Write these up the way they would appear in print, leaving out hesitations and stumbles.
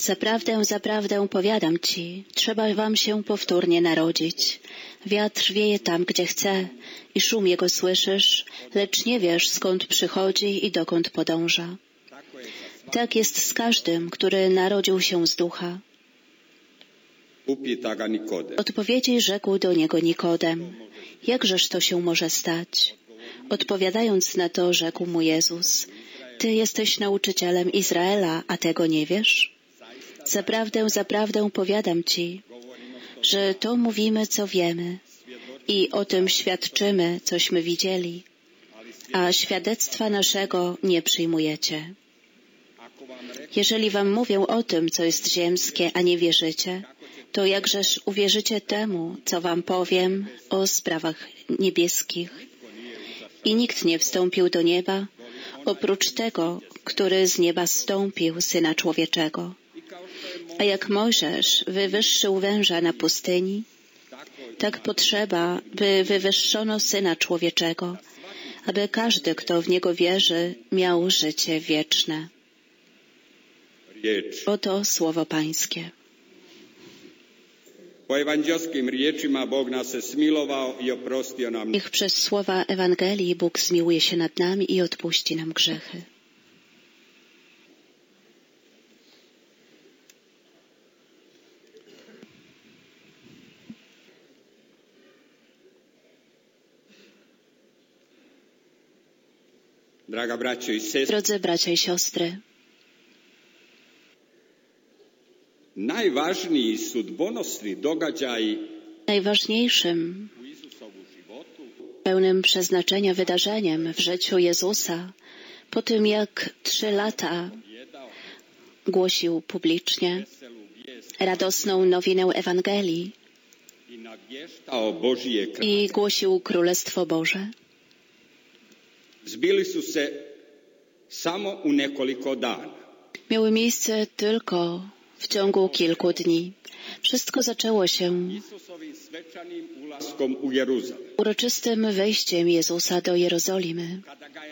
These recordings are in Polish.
Zaprawdę, zaprawdę powiadam ci, trzeba wam się powtórnie narodzić. Wiatr wieje tam, gdzie chce i szum jego słyszysz, lecz nie wiesz, skąd przychodzi i dokąd podąża. Tak jest z każdym, który narodził się z ducha. Odpowiedzi rzekł do niego Nikodem: jakżeż to się może stać? Odpowiadając na to, rzekł mu Jezus: Ty jesteś nauczycielem Izraela, a tego nie wiesz? Zaprawdę, zaprawdę powiadam ci, że to mówimy, co wiemy i o tym świadczymy, cośmy widzieli, a świadectwa naszego nie przyjmujecie. Jeżeli wam mówię o tym, co jest ziemskie, a nie wierzycie, to jakżeż uwierzycie temu, co wam powiem o sprawach niebieskich? I nikt nie wstąpił do nieba, oprócz tego, który z nieba zstąpił, Syna Człowieczego. A jak Mojżesz wywyższył węża na pustyni, tak potrzeba, by wywyższono Syna Człowieczego, aby każdy, kto w Niego wierzy, miał życie wieczne. Oto słowo Pańskie. Niech przez słowa Ewangelii Bóg zmiłuje się nad nami i odpuści nam grzechy. Drodzy bracia i siostry, najważniejszym, pełnym przeznaczenia wydarzeniem w życiu Jezusa, po tym jak 3 lata głosił publicznie radosną nowinę Ewangelii i głosił Królestwo Boże, miały miejsce tylko w ciągu kilku dni. Wszystko zaczęło się uroczystym wejściem Jezusa do Jerozolimy,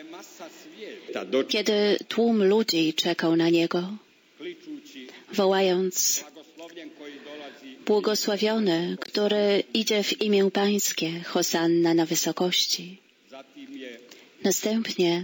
kiedy tłum ludzi czekał na Niego, wołając: błogosławiony, który idzie w imię Pańskie, Hosanna na wysokości. Następnie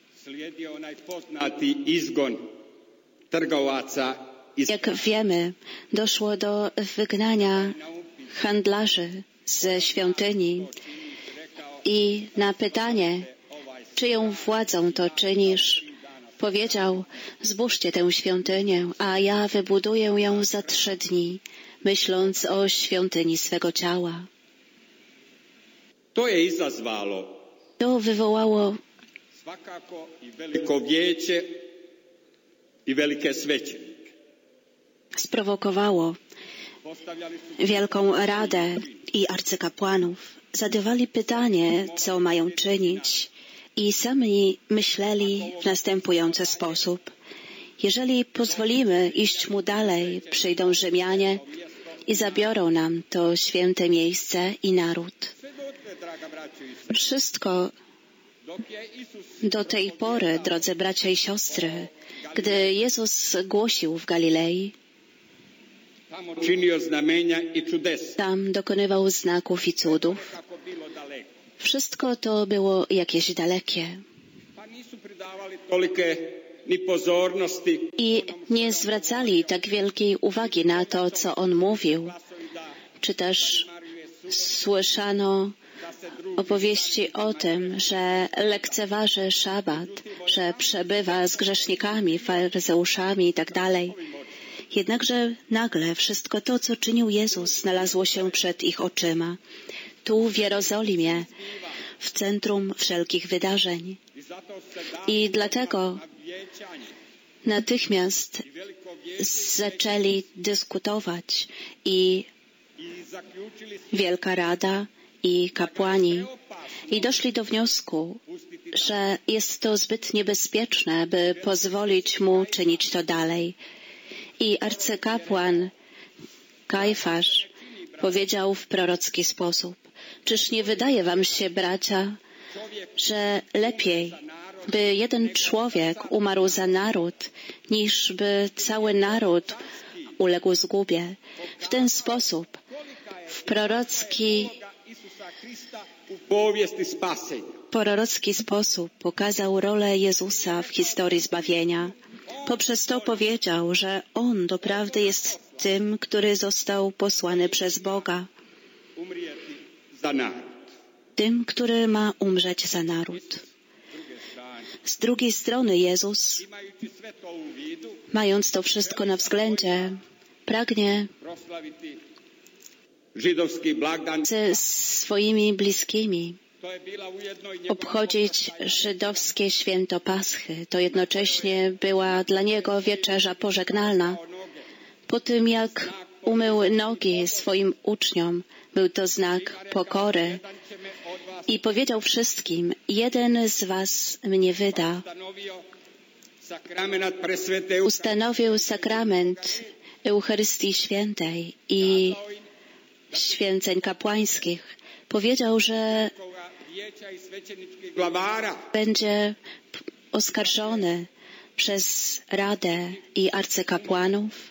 jak wiemy, doszło do wygnania handlarzy ze świątyni i na pytanie, czyją władzą to czynisz, powiedział: zbóżcie tę świątynię, a ja wybuduję ją za 3 dni, myśląc o świątyni swego ciała. To wywołało sprowokowało Wielką Radę i arcykapłanów. Zadawali pytanie, co mają czynić, i sami myśleli w następujący sposób: jeżeli pozwolimy iść mu dalej, przyjdą Rzymianie i zabiorą nam to święte miejsce i naród. Wszystko do tej pory, drodzy bracia i siostry, gdy Jezus głosił w Galilei, tam dokonywał znaków i cudów. Wszystko to było jakieś dalekie. I nie zwracali tak wielkiej uwagi na to, co On mówił, czy też słyszano opowieści o tym, że lekceważy szabat, że przebywa z grzesznikami, faryzeuszami i tak dalej. Jednakże nagle wszystko to, co czynił Jezus, znalazło się przed ich oczyma. Tu w Jerozolimie, w centrum wszelkich wydarzeń. I dlatego natychmiast zaczęli dyskutować i Wielka Rada i kapłani i doszli do wniosku, że jest to zbyt niebezpieczne, by pozwolić mu czynić to dalej. I arcykapłan Kajfasz powiedział w prorocki sposób: czyż nie wydaje wam się, bracia, że lepiej by jeden człowiek umarł za naród, niż by cały naród uległ zgubie. W ten sposób, w prorocki sposób pokazał rolę Jezusa w historii zbawienia. Poprzez to powiedział, że On doprawdy jest tym, który został posłany przez Boga. Tym, który ma umrzeć za naród. Z drugiej strony Jezus, mając to wszystko na względzie, pragnie ze swoimi bliskimi obchodzić żydowskie święto Paschy. To jednocześnie była dla Niego wieczerza pożegnalna. Po tym, jak umył nogi swoim uczniom, był to znak pokory i powiedział wszystkim, jeden z was mnie wyda. Ustanowił sakrament Eucharystii Świętej i święceń kapłańskich. Powiedział, że będzie oskarżony przez Radę i arcykapłanów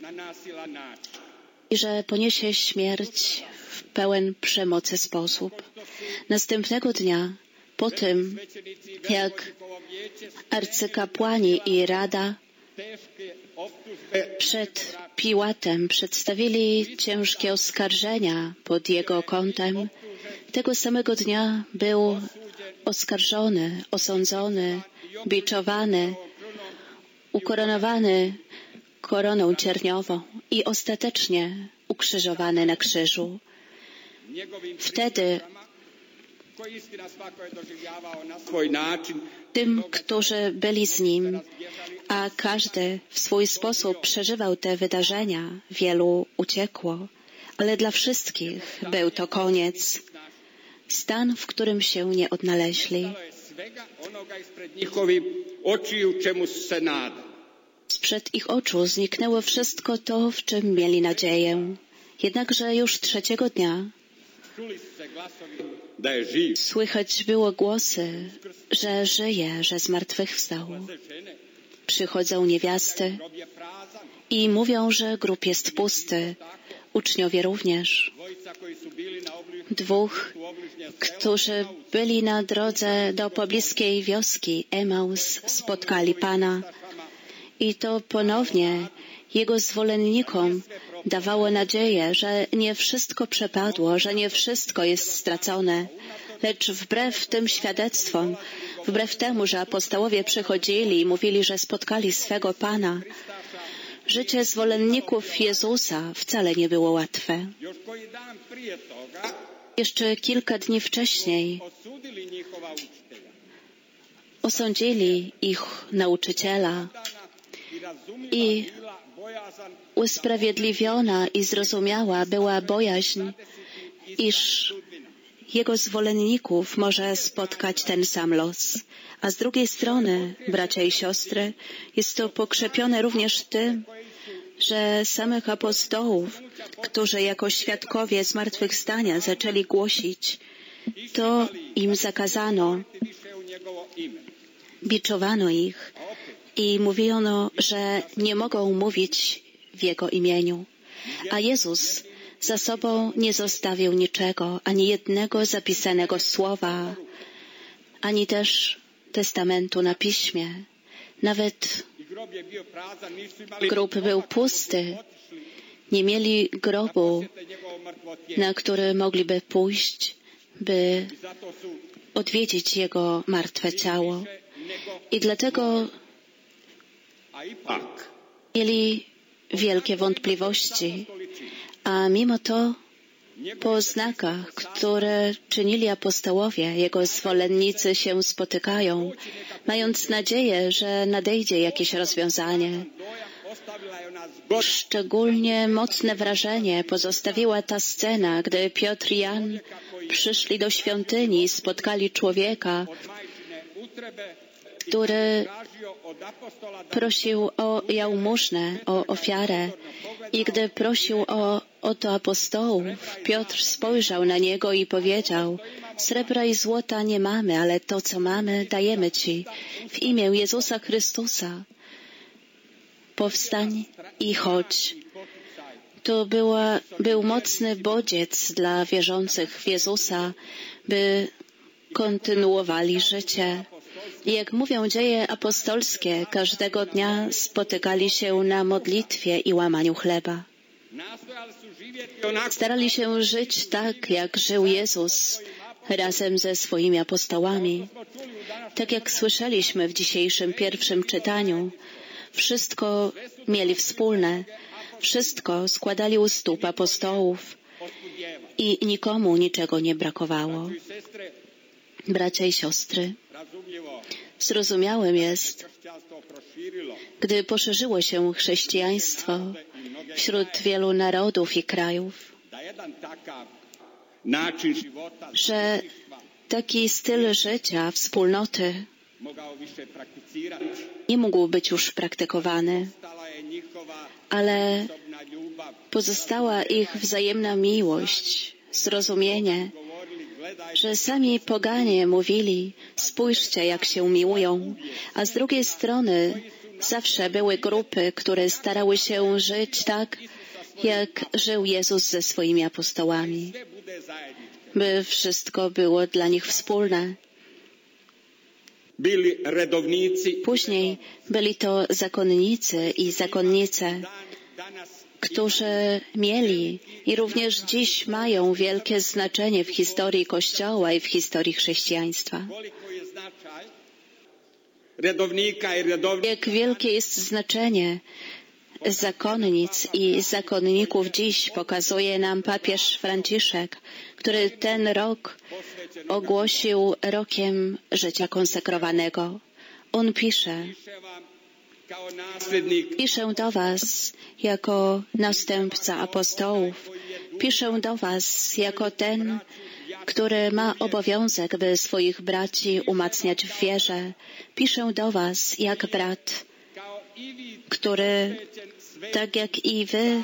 i że poniesie śmierć w pełen przemocy sposób. Następnego dnia, po tym, jak arcykapłani i Rada przed Piłatem przedstawili ciężkie oskarżenia pod jego kątem, tego samego dnia był oskarżony, osądzony, biczowany, ukoronowany koroną cierniową i ostatecznie ukrzyżowany na krzyżu. Wtedy tym, którzy byli z Nim, a każdy w swój sposób przeżywał te wydarzenia, wielu uciekło, ale dla wszystkich był to koniec, stan, w którym się nie odnaleźli. Sprzed ich oczu zniknęło wszystko to, w czym mieli nadzieję. Jednakże już trzeciego dnia słychać było głosy, że żyje, że zmartwychwstał. Przychodzą niewiasty i mówią, że grób jest pusty. Uczniowie również. Dwóch, którzy byli na drodze do pobliskiej wioski Emaus, spotkali Pana. I to ponownie Jego zwolennikom dawało nadzieję, że nie wszystko przepadło, że nie wszystko jest stracone. Lecz wbrew tym świadectwom, wbrew temu, że apostołowie przychodzili i mówili, że spotkali swego Pana, życie zwolenników Jezusa wcale nie było łatwe. Jeszcze kilka dni wcześniej osądzili ich nauczyciela i usprawiedliwiona i zrozumiała była bojaźń, iż jego zwolenników może spotkać ten sam los. A z drugiej strony, bracia i siostry, jest to pokrzepione również tym, że samych apostołów, którzy jako świadkowie zmartwychwstania zaczęli głosić, to im zakazano, biczowano ich i mówiono, że nie mogą mówić w Jego imieniu. A Jezus za sobą nie zostawił niczego, ani jednego zapisanego słowa, ani też testamentu na piśmie. Nawet grób był pusty. Nie mieli grobu, na który mogliby pójść, by odwiedzić Jego martwe ciało. I dlatego mieli wielkie wątpliwości, a mimo to po znakach, które czynili apostołowie, Jego zwolennicy się spotykają, mając nadzieję, że nadejdzie jakieś rozwiązanie. Szczególnie mocne wrażenie pozostawiła ta scena, gdy Piotr i Jan przyszli do świątyni i spotkali człowieka, który prosił o jałmużnę, o ofiarę I gdy prosił o to apostołów, Piotr spojrzał na niego i powiedział: srebra i złota nie mamy, ale to, co mamy, dajemy Ci. W imię Jezusa Chrystusa powstań i chodź. To był mocny bodziec dla wierzących w Jezusa, by kontynuowali życie. I jak mówią dzieje apostolskie, każdego dnia spotykali się na modlitwie i łamaniu chleba. Starali się żyć tak, jak żył Jezus razem ze swoimi apostołami. Tak jak słyszeliśmy w dzisiejszym pierwszym czytaniu, wszystko mieli wspólne, wszystko składali u stóp apostołów i nikomu niczego nie brakowało. Bracia i siostry, zrozumiałym jest, gdy poszerzyło się chrześcijaństwo wśród wielu narodów i krajów, że taki styl życia, wspólnoty nie mógł być już praktykowany, ale pozostała ich wzajemna miłość, zrozumienie, że sami poganie mówili: spójrzcie, jak się miłują, a z drugiej strony zawsze były grupy, które starały się żyć tak, jak żył Jezus ze swoimi apostołami, by wszystko było dla nich wspólne. Później byli to zakonnicy i zakonnice, którzy mieli i również dziś mają wielkie znaczenie w historii Kościoła i w historii chrześcijaństwa. Jak wielkie jest znaczenie zakonnic i zakonników dziś pokazuje nam papież Franciszek, który ten rok ogłosił rokiem życia konsekrowanego. On pisze do was jako następca apostołów. Piszę do was jako ten, który ma obowiązek, by swoich braci umacniać w wierze. Piszę do was jak brat, który, tak jak i wy,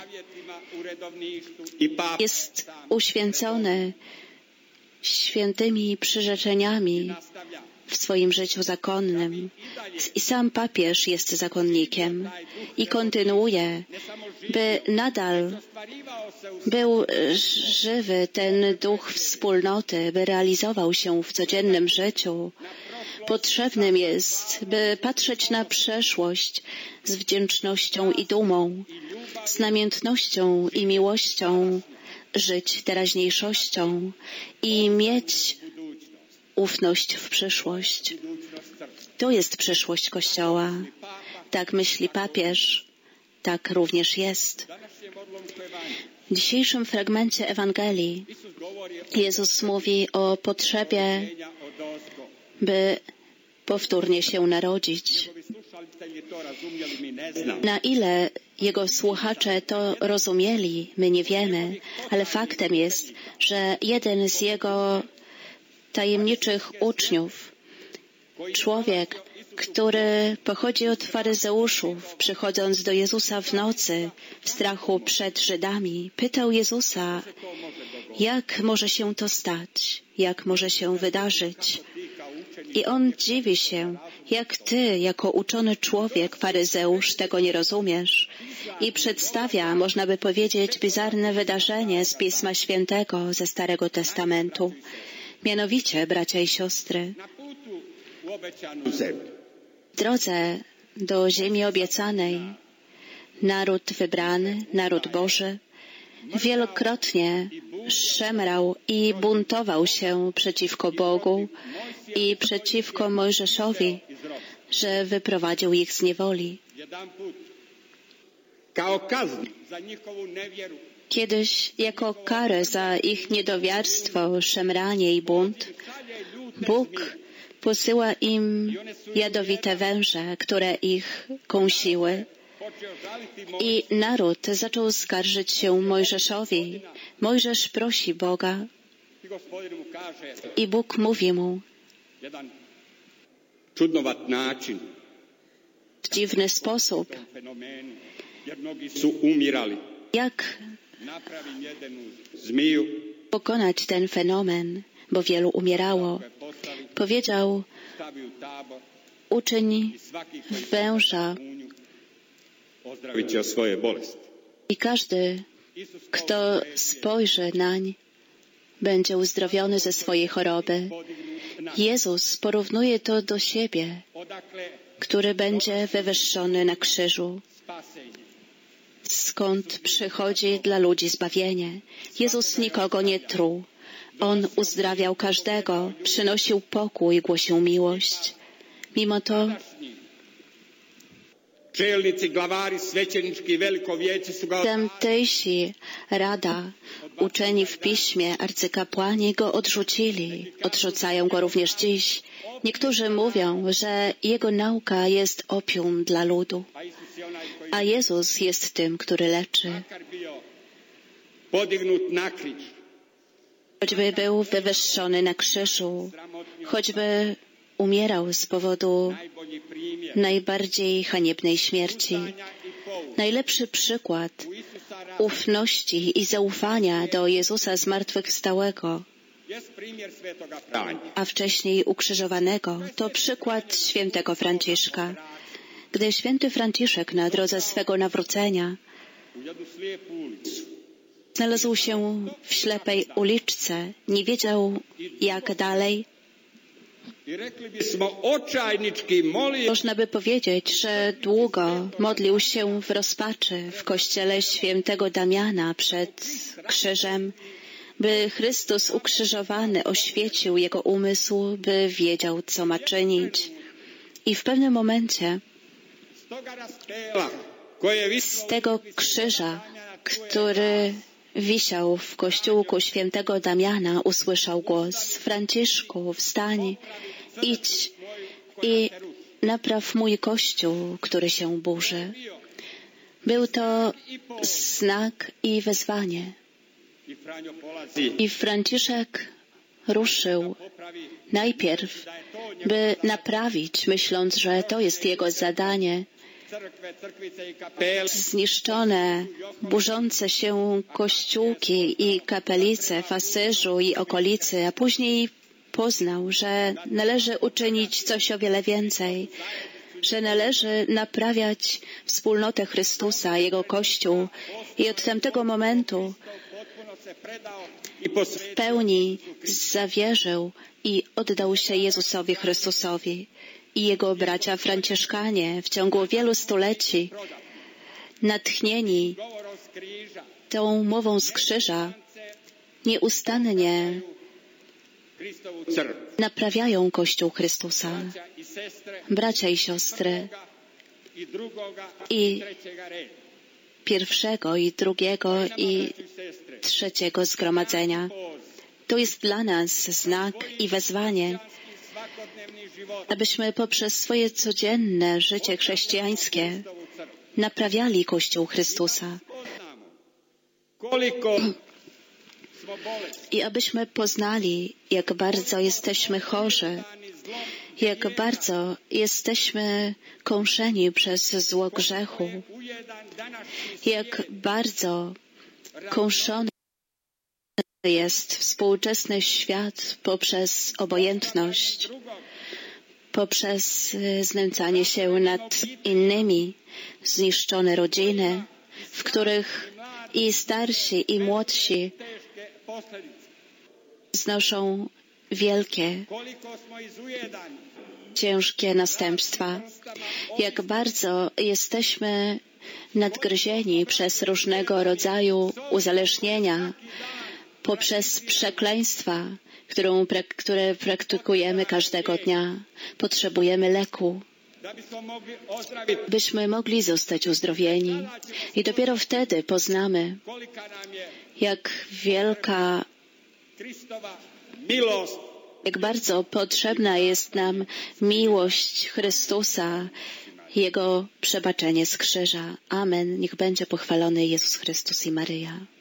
jest uświęcony świętymi przyrzeczeniami w swoim życiu zakonnym. I sam papież jest zakonnikiem i kontynuuje, by nadal był żywy ten duch wspólnoty, by realizował się w codziennym życiu. Potrzebnym jest, by patrzeć na przeszłość z wdzięcznością i dumą, z namiętnością i miłością, żyć teraźniejszością i mieć ufność w przyszłość. To jest przyszłość Kościoła. Tak myśli papież, tak również jest. W dzisiejszym fragmencie Ewangelii Jezus mówi o potrzebie, by powtórnie się narodzić. Na ile Jego słuchacze to rozumieli, my nie wiemy, ale faktem jest, że jeden z Jego tajemniczych uczniów, człowiek, który pochodzi od faryzeuszów, przychodząc do Jezusa w nocy, w strachu przed Żydami, pytał Jezusa, jak może się to stać, jak może się wydarzyć. I on dziwi się, jak ty, jako uczony człowiek, faryzeusz, tego nie rozumiesz. I przedstawia, można by powiedzieć, bizarne wydarzenie z Pisma Świętego, ze Starego Testamentu. Mianowicie, bracia i siostry, w drodze do ziemi obiecanej naród wybrany, naród Boży, wielokrotnie szemrał i buntował się przeciwko Bogu i przeciwko Mojżeszowi, że wyprowadził ich z niewoli. Kiedyś jako karę za ich niedowiarstwo, szemranie i bunt, Bóg posyła im jadowite węże, które ich kąsiły. I naród zaczął skarżyć się Mojżeszowi. Mojżesz prosi Boga i Bóg mówi mu w dziwny sposób, Jak pokonać ten fenomen, bo wielu umierało. Powiedział, uczyń węża i każdy, kto spojrzy nań, będzie uzdrowiony ze swojej choroby. Jezus porównuje to do siebie, który będzie wywyższony na krzyżu. Skąd przychodzi dla ludzi zbawienie? Jezus nikogo nie truł. On uzdrawiał każdego, przynosił pokój, głosił miłość. Mimo to tamtejsi rada, uczeni w piśmie, arcykapłani go odrzucili. Odrzucają go również dziś. Niektórzy mówią, że jego nauka jest opium dla ludu, a Jezus jest tym, który leczy. Choćby był wywyższony na krzyżu, choćby umierał z powodu najbardziej haniebnej śmierci. Najlepszy przykład ufności i zaufania do Jezusa zmartwychwstałego, a wcześniej ukrzyżowanego, to przykład świętego Franciszka. Gdy święty Franciszek na drodze swego nawrócenia znalazł się w ślepej uliczce, nie wiedział jak dalej, można by powiedzieć, że długo modlił się w rozpaczy w kościele świętego Damiana przed krzyżem, by Chrystus ukrzyżowany oświecił jego umysł, by wiedział, co ma czynić. I w pewnym momencie z tego krzyża, który wisiał w kościółku świętego Damiana, usłyszał głos: Franciszku, wstań, idź i napraw mój kościół, który się burzy. Był to znak i wezwanie. I Franciszek ruszył najpierw, by naprawić, myśląc, że to jest jego zadanie, zniszczone, burzące się kościółki i kapelice w Asyżu i okolicy, a później poznał, że należy uczynić coś o wiele więcej, że należy naprawiać wspólnotę Chrystusa, Jego Kościół. I od tamtego momentu w pełni zawierzył i oddał się Jezusowi Chrystusowi. I jego bracia franciszkanie w ciągu wielu stuleci, natchnieni tą mową z krzyża, nieustannie naprawiają Kościół Chrystusa. Bracia i siostry, i pierwszego, i drugiego, i trzeciego zgromadzenia. To jest dla nas znak i wezwanie, abyśmy poprzez swoje codzienne życie chrześcijańskie naprawiali Kościół Chrystusa i abyśmy poznali, jak bardzo jesteśmy chorzy, jak bardzo jesteśmy kąszeni przez zło grzechu, jak bardzo kąszony jest współczesny świat poprzez obojętność, poprzez znęcanie się nad innymi, zniszczone rodziny, w których i starsi, i młodsi znoszą wielkie, ciężkie następstwa. Jak bardzo jesteśmy nadgryzieni przez różnego rodzaju uzależnienia, poprzez przekleństwa, które praktykujemy każdego dnia. Potrzebujemy leku, byśmy mogli zostać uzdrowieni. I dopiero wtedy poznamy, jak wielka, jak bardzo potrzebna jest nam miłość Chrystusa, Jego przebaczenie z krzyża. Amen. Niech będzie pochwalony Jezus Chrystus i Maryja.